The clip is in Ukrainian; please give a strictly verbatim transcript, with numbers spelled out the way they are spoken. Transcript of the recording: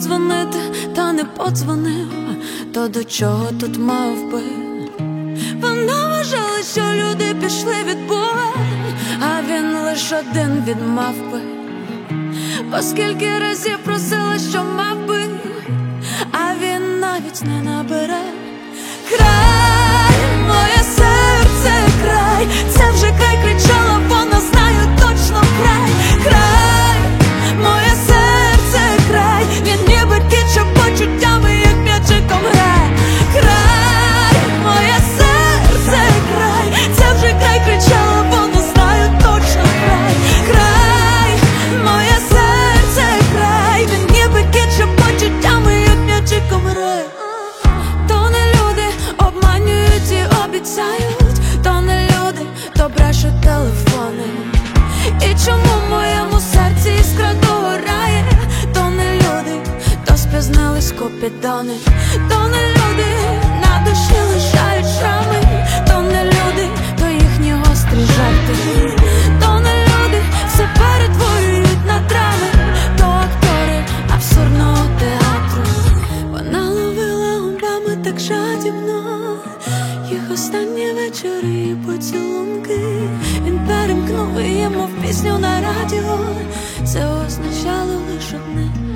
подзвонити, та не подзвонив, то до чого тут мав би? Вона вважала, що люди пішли від Бога, а він лиш один від мавпи. Бо скільки разів просила, що мав би, а він навіть не набере. Край, моє серце, край, це вже край, кричала вона, знаю точно край. Край, моє серце, край, він ніби киче почуттями, як м'ячиком грає. Край, моє серце, край, це вже край, кричала вона, знаю точно край. Край, моє серце, край, він ніби киче почуттями, як м'ячиком грає. То не люди обманюють і обіцяють, то не люди, то брешуть телефони. І чому в моєму серці іскра догорає? То не люди, то спізнились купідони. То не люди, на душі лишають шрами. То не люди, то їхні гострі жарти. То не люди, все перетворюють на драми. То актори абсурдного театру. Вона ловила губами так жадібно їх останні вечори і поцілунки. Він перемкнув її, мов пісню на радіо. Це означало лише одне: